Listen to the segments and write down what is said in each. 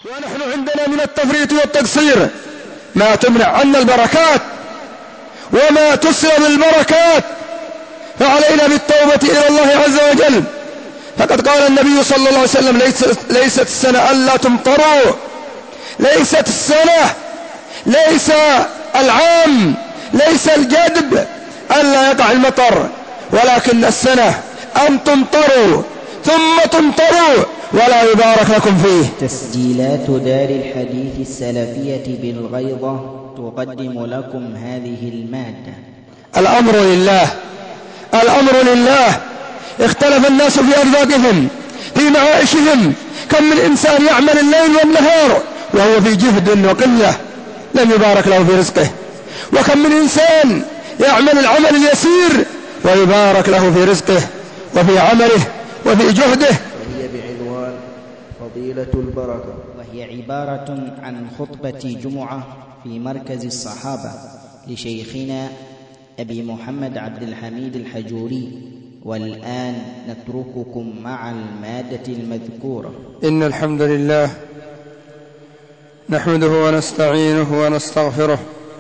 ونحن عندنا من التفريط والتقصير ما تمنع عنا البركات وما تسلب البركات، فعلينا بالتوبة إلى الله عز وجل. فقد قال النبي صلى الله عليه وسلم: ليست السنة ألا تمطروا، ليست السنة، ليس العام، ليس الجدب ألا يقع المطر، ولكن السنة أن تمطروا ثم تمطروا ولا يبارك لكم فيه. تسجيلات دار الحديث السلفية بالغيضة تقدم لكم هذه المادة. الأمر لله، الأمر لله. اختلف الناس في أرزاقهم، في معائشهم. كم من إنسان يعمل الليل والنهار وهو في جهد وقلة لم يبارك له في رزقه، وكم من إنسان يعمل العمل اليسير ويبارك له في رزقه وفي عمله وفي جهده. وهي بعنوان فضيلة البركة، وهي عبارة عن خطبة جمعة في مركز الصحابة لشيخنا أبي محمد عبد الحميد الحجوري. والآن نترككم مع المادة المذكورة. إن الحمد لله نحمده ونستعينه ونستغفره،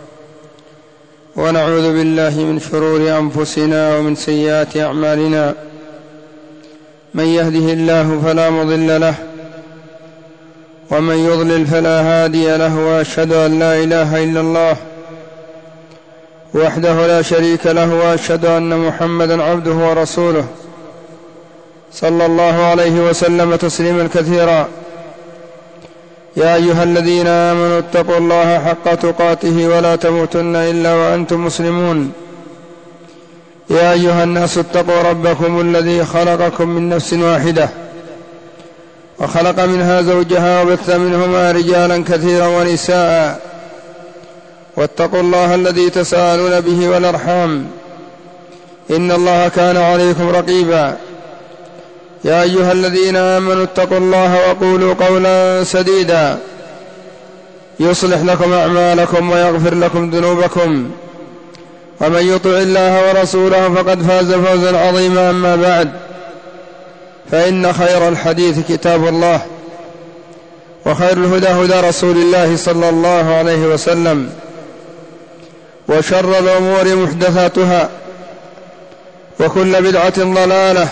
ونعوذ بالله من شرور أنفسنا ومن سيئات أعمالنا. من يهده الله فلا مضل له، ومن يضلل فلا هادي له، وأشهد أن لا إله إلا الله وحده لا شريك له، وأشهد أن محمدا عبده ورسوله صلى الله عليه وسلم تسليما كثيرا. يا أيها الذين آمنوا اتقوا الله حق تقاته ولا تموتن إلا وأنتم مسلمون. يا أيها الناس اتقوا ربكم الذي خلقكم من نفس واحدة وخلق منها زوجها وبث منهما رجالا كثيرا ونساء، واتقوا الله الذي تساءلون به والأرحام إن الله كان عليكم رقيبا. يا أيها الذين آمنوا اتقوا الله وقولوا قولا سديدا يصلح لكم أعمالكم ويغفر لكم ذنوبكم، ومن يطع الله ورسوله فقد فاز فوزا عظيما. أما بعد، فإن خير الحديث كتاب الله، وخير الهدى هدى رسول الله صلى الله عليه وسلم، وشر الأمور محدثاتها، وكل بدعة ضلالة،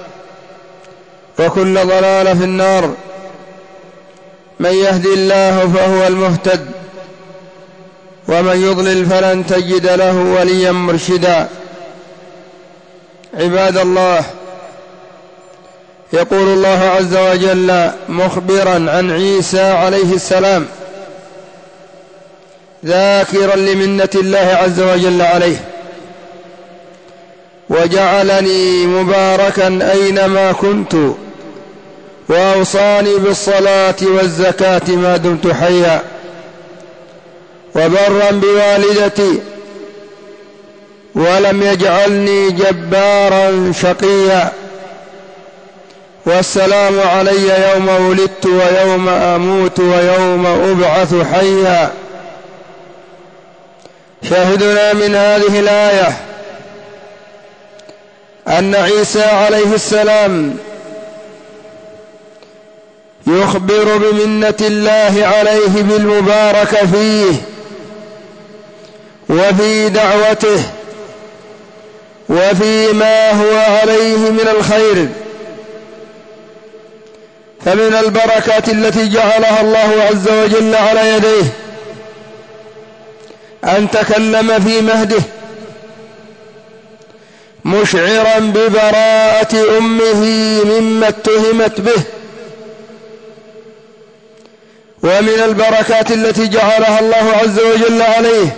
وكل ضلالة في النار. من يهدي الله فهو المهتد، ومن يضلل فلن تجد له وليا مرشدا. عباد الله، يقول الله عز وجل مخبرا عن عيسى عليه السلام ذاكرا لمنة الله عز وجل عليه: وجعلني مباركا أينما كنت، وأوصاني بالصلاة والزكاة ما دمت حيا، وبرا بوالدتي، ولم يجعلني جبارا شقيا. والسلام علي يوم ولدت ويوم أموت ويوم أبعث حيا. شاهدنا من هذه الآية أن عيسى عليه السلام يخبر بمنة الله عليه بالمباركة فيه وفي دعوته وفيما هو عليه من الخير. فمن البركات التي جعلها الله عز وجل على يديه أن تكلم في مهده مشعرا ببراءة أمه مما اتهمت به. ومن البركات التي جعلها الله عز وجل عليه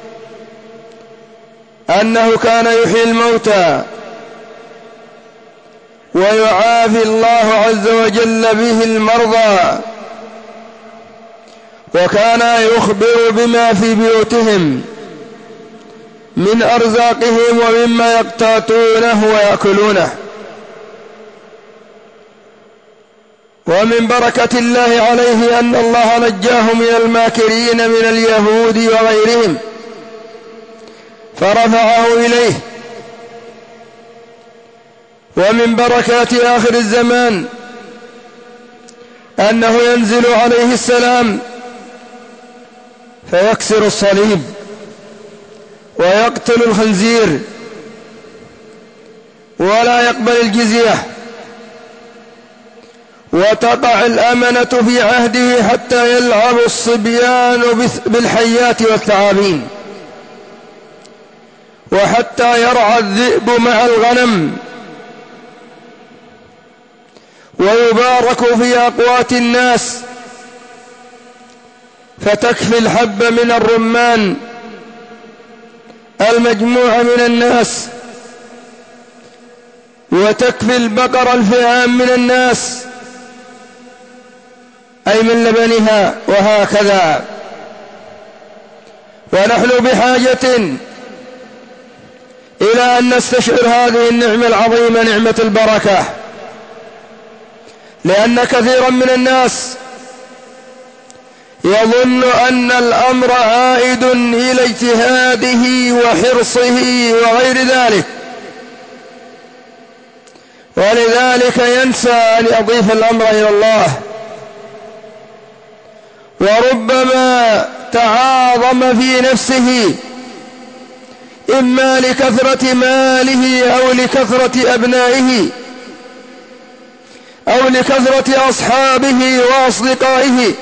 أنه كان يحيي الموتى، ويعافي الله عز وجل به المرضى، وكان يخبر بما في بيوتهم من أرزاقهم ومما يقتاتونه ويأكلونه. ومن بركة الله عليه أن الله نجاه من الماكرين من اليهود وغيرهم فرفعه إليه. ومن بركات آخر الزمان أنه ينزل عليه السلام فيكسر الصليب ويقتل الخنزير ولا يقبل الجزية، وتقع الأمنة في عهده حتى يلعب الصبيان بالحيات والثعابين، وحتى يرعى الذئب مع الغنم، ويبارك في أقوات الناس فتكفي الحب من الرمان المجموع من الناس، وتكفي البقر الفئام من الناس أي من لبنها، وهكذا. ونحن بحاجة إلى أن نستشعر هذه النعمة العظيمة، نعمة البركة، لأن كثيرا من الناس يظن أن الأمر عائد إلى اجتهاده وحرصه وغير ذلك، ولذلك ينسى أن يضيف الأمر إلى الله، وربما تعاظم في نفسه إما لكثرة ماله أو لكثرة أبنائه أو لكثرة أصحابه وأصدقائه،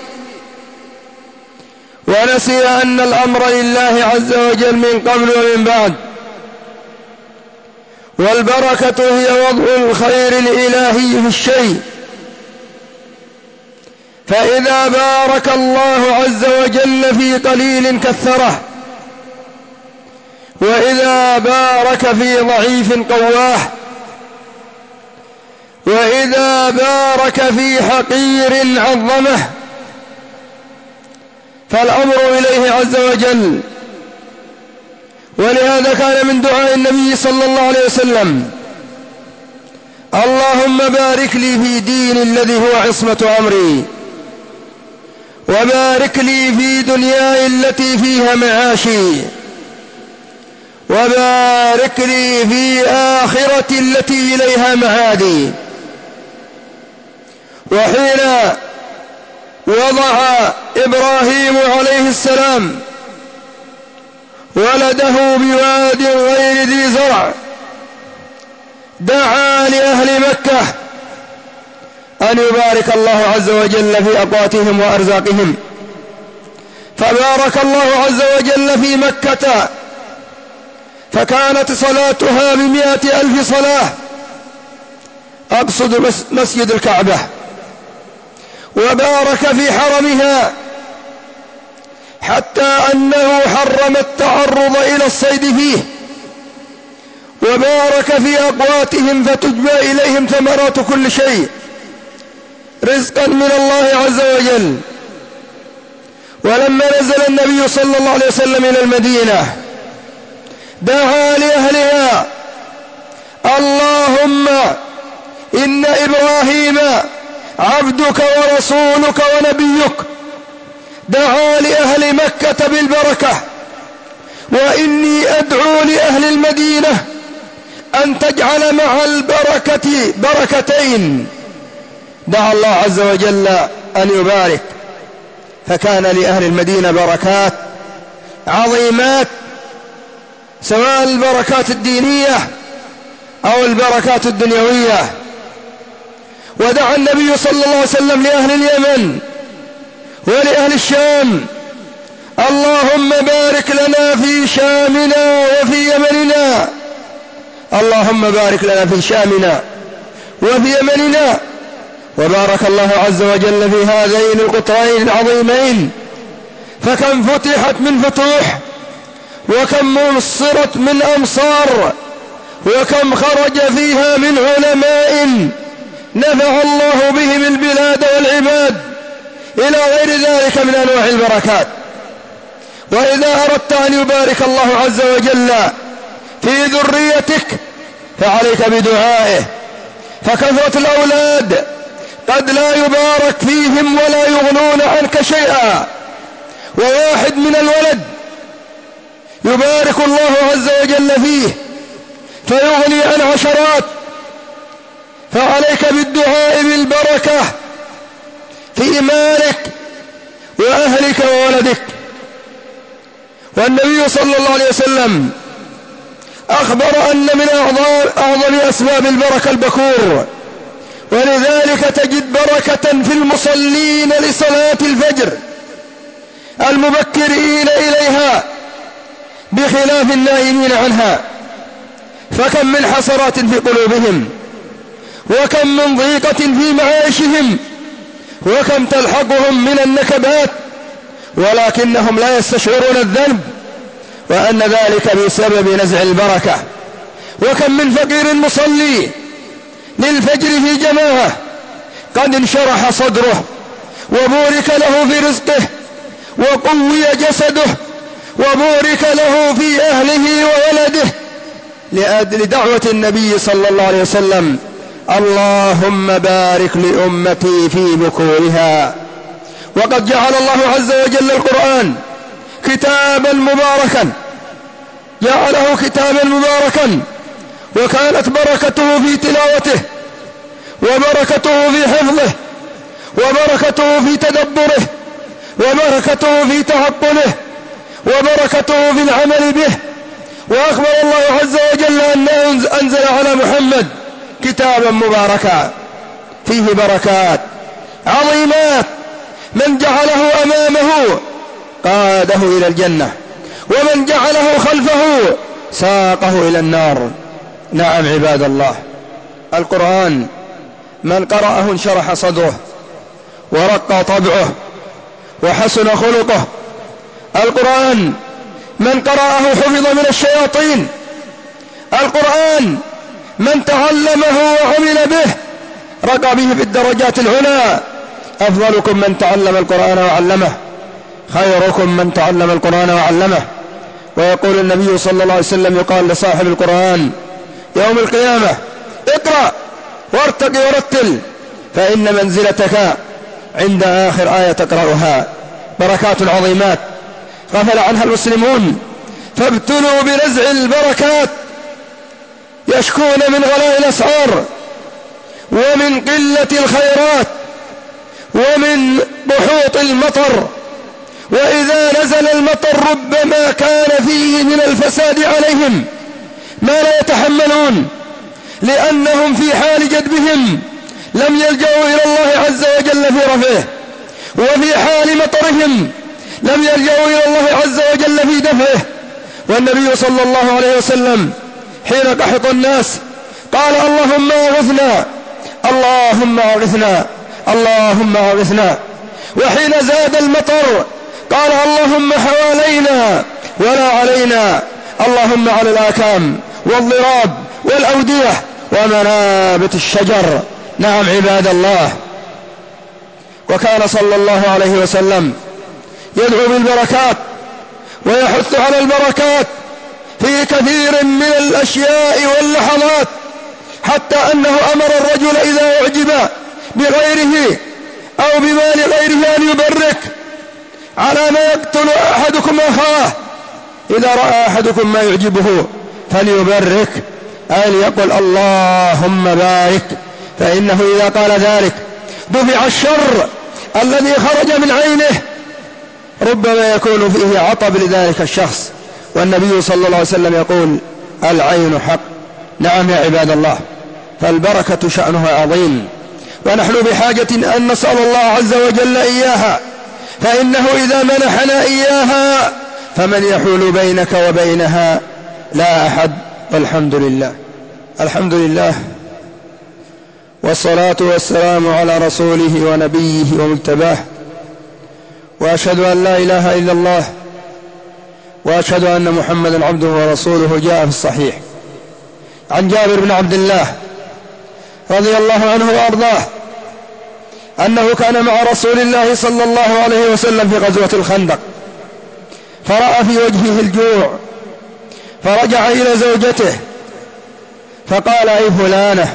ونسي أن الأمر لله عز وجل من قبل ومن بعد. والبركة هي وضع الخير الإلهي في الشيء، فإذا بارك الله عز وجل في قليل كثره، وإذا بارك في ضعيف قواه، وإذا بارك في حقير عظمه، فالأمر إليه عز وجل. ولهذا كان من دعاء النبي صلى الله عليه وسلم: اللهم بارك لي في ديني الذي هو عصمة أمري، وبارك لي في دنياي التي فيها معاشي، وبارك لي في آخرتي التي إليها معادي. وحين وضع إبراهيم عليه السلام ولده بواد غير ذي زرع، دعا لأهل مكة أن يبارك الله عز وجل في أقواتهم وأرزاقهم، فبارك الله عز وجل في مكة، فكانت صلاتها ب100,000 صلاة، أقصد مسجد الكعبة، وبارك في حرمها حتى أنه حرم التعرض إلى الصيد فيه، وبارك في أقواتهم فتجبى إليهم ثمرات كل شيء رزقا من الله عز وجل. ولما نزل النبي صلى الله عليه وسلم إلى المدينة دعا لأهلها: اللهم إن إبراهيم عبدك ورسولك ونبيك دعا لأهل مكة بالبركة، وإني أدعو لأهل المدينة أن تجعل مع البركة بركتين. دعا الله عز وجل أن يبارك، فكان لأهل المدينة بركات عظيمات، سواء البركات الدينية أو البركات الدنيوية. ودعا النبي صلى الله عليه وسلم لأهل اليمن ولأهل الشام: اللهم بارك لنا في شامنا وفي يمننا، اللهم بارك لنا في شامنا وفي يمننا. وبارك الله عز وجل في هذين القطرين العظيمين، فكم فتحت من فتوح، وكم منصرت من أمصار، وكم خرج فيها من علماء نفع الله بهم البلاد والعباد، إلى غير ذلك من أنواع البركات. وإذا أردت أن يبارك الله عز وجل في ذريتك فعليك بدعائه، فكثرة الأولاد قد لا يبارك فيهم ولا يغنون عنك شيئا، وواحد من الولد يبارك الله عز وجل فيه فيغني عن عشرات. فعليك بالدعاء بالبركة في مالك وأهلك وولدك. والنبي صلى الله عليه وسلم أخبر أن من أعظم أسباب البركة البكور، ولذلك تجد بركة في المصلين لصلاة الفجر المبكرين إليها بخلاف النائمين عنها. فكم من حسرات في قلوبهم، وكم من ضيقة في معايشهم، وكم تلحقهم من النكبات، ولكنهم لا يستشعرون الذنب وأن ذلك بسبب نزع البركة. وكم من فقير مصلي للفجر في جماعة قد انشرح صدره وبورك له في رزقه وقوي جسده وبورك له في أهله وولده لدعوة النبي صلى الله عليه وسلم: اللهم بارك لأمتي في بكورها. وقد جعل الله عز وجل القرآن كتابا مباركا، جعله كتابا مباركا، وكانت بركته في تلاوته، وبركته في حفظه، وبركته في تدبره، وبركته في تعقله، وبركته في العمل به. وأخبر الله عز وجل أنه أنزل على محمد كتابا مباركا فيه بركات عظيمات، من جعله أمامه قاده إلى الجنة، ومن جعله خلفه ساقه إلى النار. نعم عباد الله، القرآن من قرأه انشرح صدره ورق طبعه وحسن خلقه. القرآن من قرأه حفظ من الشياطين. القرآن من تعلمه وعمل به رقى به في الدرجات العلى. أفضلكم من تعلم القرآن وعلمه، خيركم من تعلم القرآن وعلمه. ويقول النبي صلى الله عليه وسلم: يقال لصاحب القرآن يوم القيامة: اقرأ وارتقي ورتل، فإن منزلتك عند آخر آية تقرأها. بركات عظيمات غفل عنها المسلمون، فابتلوا بنزع البركات، يشكون من غلاء الأسعار ومن قلة الخيرات ومن بحوط المطر. وإذا نزل المطر ربما كان فيه من الفساد عليهم ما لا يتحملون، لأنهم في حال جدبهم لم يلجأوا إلى الله عز وجل في رفعه، وفي حال مطرهم لم يلجأوا إلى الله عز وجل في دفعه. والنبي صلى الله عليه وسلم حين قحط الناس قال: اللهم أغثنا، اللهم أغثنا، اللهم أغثنا. وحين زاد المطر قال: اللهم حوالينا ولا علينا، اللهم على الآكام والضراب والأودية ومنابت الشجر. نعم عباد الله، وكان صلى الله عليه وسلم يدعو بالبركات ويحث على البركات في كثير من الأشياء واللحظات، حتى أنه أمر الرجل إذا أعجب بغيره أو بمال غيره أن يبرك، على ما يقتل أحدكم أخاه. إذا رأى أحدكم ما يعجبه فليبرك، أي ليقل: اللهم بارك، فإنه إذا قال ذلك دفع الشر الذي خرج من عينه، ربما يكون فيه عطب لذلك الشخص. والنبي صلى الله عليه وسلم يقول: العين حق. نعم يا عباد الله، فالبركة شأنها عظيم، ونحن بحاجة أن نسأل الله عز وجل إياها، فإنه إذا منحنا إياها فمن يحول بينك وبينها؟ لا أحد. والحمد لله. الحمد لله، والصلاة والسلام على رسوله ونبيه ومجتباه، وأشهد أن لا إله إلا الله، وأشهد أن محمدا عبده ورسوله. جاء في الصحيح عن جابر بن عبد الله رضي الله عنه وأرضاه أنه كان مع رسول الله صلى الله عليه وسلم في غزوة الخندق، فرأى في وجهه الجوع، فرجع إلى زوجته فقال: أي فلانة،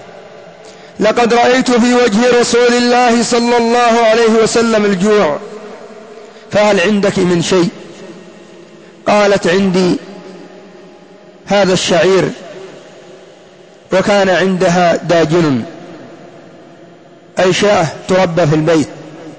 لقد رأيت في وجه رسول الله صلى الله عليه وسلم الجوع، فهل عندك من شيء؟ قالت: عندي هذا الشعير. وكان عندها داجن، أي شاة تربى في البيت،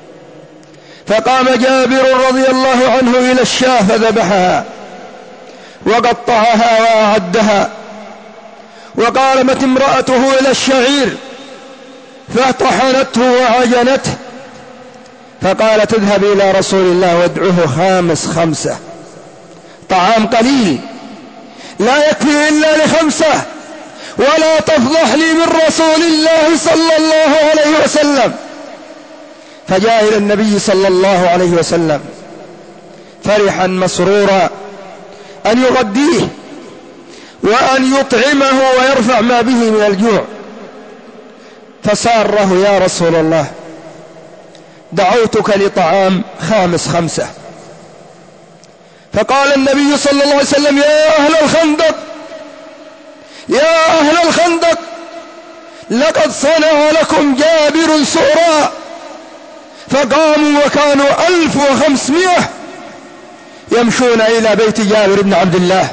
فقام جابر رضي الله عنه إلى الشاة فذبحها وقطعها وأعدها، وقامت امرأته إلى الشعير فطحنته وعجنته، فقالت اذهب إلى رسول الله وادعه 5 طعام قليل لا يكفي إلا ل5، ولا تفضحني من رسول الله صلى الله عليه وسلم. فجاء إلى النبي صلى الله عليه وسلم فرحا مسرورا أن يغديه وأن يطعمه ويرفع ما به من الجوع، فساره يا رسول الله دعوتك لطعام 5. فقال النبي صلى الله عليه وسلم يا أهل الخندق، يا أهل الخندق، لقد صنع لكم جابر سؤرا. فقاموا وكانوا 1500 يمشون إلى بيت جابر بن عبد الله،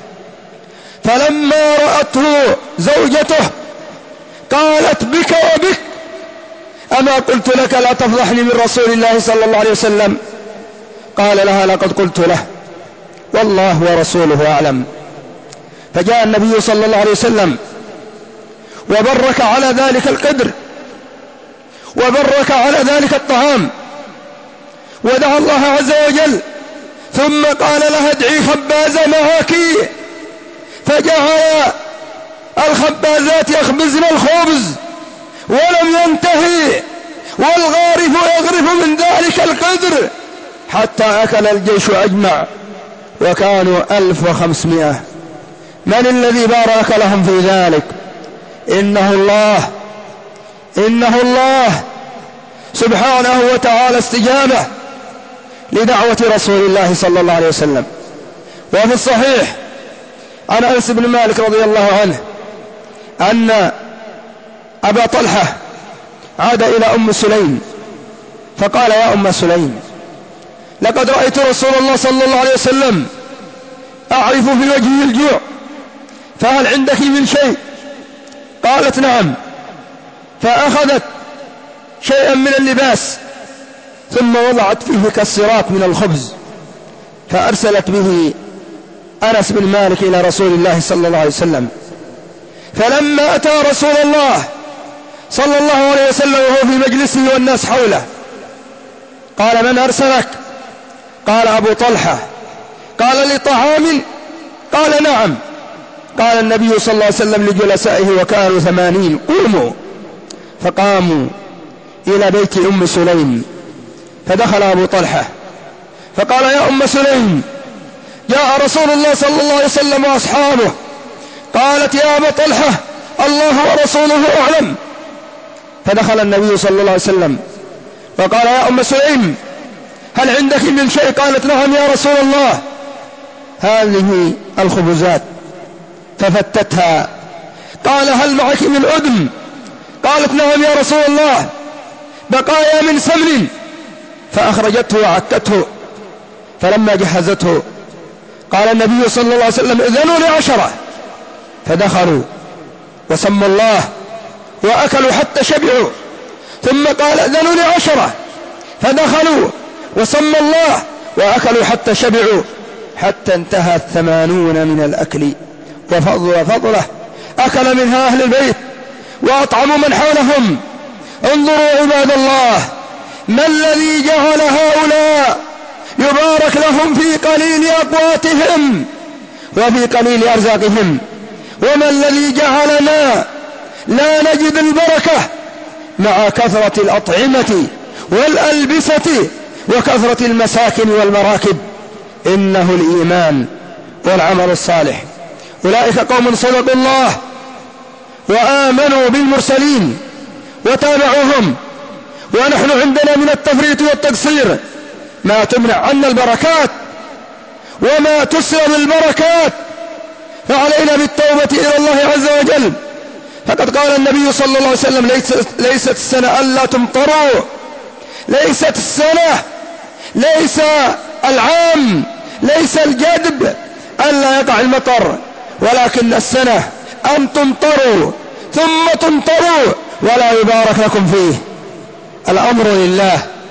فلما رأته زوجته قالت بك وبك، أما قلت لك لا تفضحني من رسول الله صلى الله عليه وسلم؟ قال لها لقد قلت له والله ورسوله أعلم. فجاء النبي صلى الله عليه وسلم وبرك على ذلك القدر وبرك على ذلك الطعام ودعا الله عز وجل، ثم قال لها ادعي خبازة معك، فجعل الخبازات يخبزن الخبز ولم ينتهي، والغارف يغرف من ذلك القدر حتى أكل الجيش أجمع، وكانوا 1500. من الذي بارك لهم في ذلك؟ إنه الله سبحانه وتعالى استجابة لدعوة رسول الله صلى الله عليه وسلم. وفي الصحيح عن أنس بن مالك رضي الله عنه أن أبا طلحة عاد إلى أم سليم فقال يا أم سليم لقد رأيت رسول الله صلى الله عليه وسلم أعرف في وجهه الجوع، فهل عندك من شيء؟ قالت نعم، فأخذت شيئا من اللباس ثم وضعت فيه كالصراط من الخبز، فأرسلت به أنس بن مالك إلى رسول الله صلى الله عليه وسلم. فلما أتى رسول الله صلى الله عليه وسلم وهو في مجلسه والناس حوله قال من أرسلك؟ قال أبو طلحة. قال لطعام؟ قال نعم. قال النبي صلى الله عليه وسلم لجلسائه وكانوا 80 قوموا، فقاموا إلى بيت أم سليم، فدخل أبو طلحة فقال يا أم سليم جاء رسول الله صلى الله عليه وسلم وأصحابه. قالت يا أبا طلحة الله ورسوله أعلم. فدخل النبي صلى الله عليه وسلم فقال يا أم سليم هل عندك من شيء؟ قالت نعم يا رسول الله، هذه الخبزات، ففتتها. قال هل معك من أدم؟ قالت نعم يا رسول الله، بقايا من سمن، فأخرجته وعكته. فلما جهزته قال النبي صلى الله عليه وسلم إذنوا ل10، فدخلوا وسموا الله وأكلوا حتى شبعوا، ثم قال إذنوا ل10، فدخلوا وسموا الله وأكلوا حتى شبعوا، حتى انتهى 80 من الأكل وفضله أكل منها أهل البيت وأطعموا من حولهم. انظروا عباد الله ما الذي جعل هؤلاء يبارك لهم في قليل أقواتهم وفي قليل أرزاقهم، وما الذي جعلنا لا نجد البركة مع كثرة الأطعمة والألبسة وكثرة المساكن والمراكب؟ إنه الإيمان والعمل الصالح. أولئك قوم صدقوا الله وآمنوا بالمرسلين وتابعوهم، ونحن عندنا من التفريط والتقصير ما تمنع عنا البركات وما تسلب البركات، فعلينا بالتوبة إلى الله عز وجل. فقد قال النبي صلى الله عليه وسلم ليست السنة ألا تمطروا، ليست السنة، ليس العام، ليس الجدب ألا يقع المطر، ولكن السنة أن تمطروا ثم تمطروا ولا يبارك لكم فيه. الأمر لله،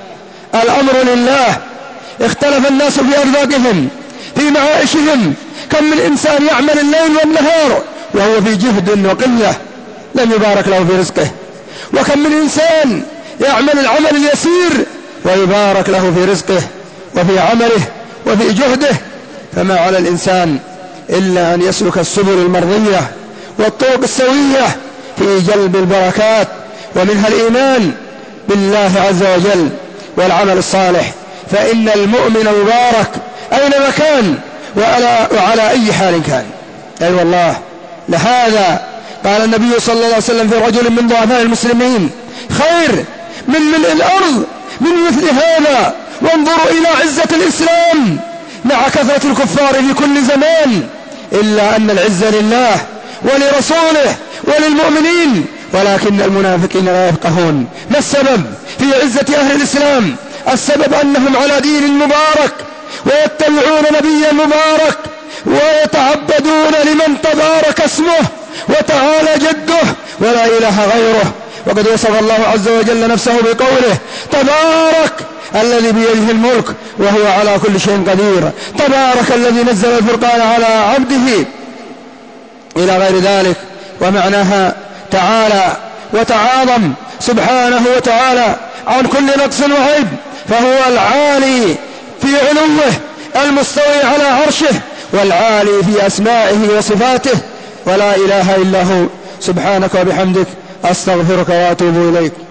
الأمر لله. اختلف الناس في أرزاقهم، في معائشهم. كم من إنسان يعمل الليل والنهار وهو في جهد وقلة لم يبارك له في رزقه، وكم من إنسان يعمل العمل اليسير ويبارك له في رزقه وفي عمله وفي جهده. فما على الإنسان إلا أن يسلك السبل المرضية والطرق السوية في جلب البركات، ومنها الإيمان بالله عز وجل والعمل الصالح، فإن المؤمن مبارك أينما كان وعلى أي حال كان. أي والله، لهذا قال النبي صلى الله عليه وسلم في رجل من ضعفاء المسلمين: خير من ملء الأرض من مثل هذا. وانظروا إلى عزة الإسلام مع كثرة الكفار في كل زمان، إلا أن العزة لله ولرسوله وللمؤمنين، ولكن المنافقين لا يفقهون. ما السبب في عزة أهل الإسلام؟ السبب أنهم على دين مبارك، ويتبعون نبيا مبارك، ويتعبدون لمن تبارك اسمه وتعالى جده ولا إله غيره. وقد وصف الله عز وجل نفسه بقوله: تبارك الذي بيده الملك وهو على كل شيء قدير، تبارك الذي نزل الفرقان على عبده، إلى غير ذلك. ومعناها تعالى وتعاظم سبحانه وتعالى عن كل نقص وعيب، فهو العالي في علوه، المستوي على عرشه، والعالي في أسمائه وصفاته، ولا إله إلا هو. سبحانك وبحمدك، أستغفرك وأتوب إليك.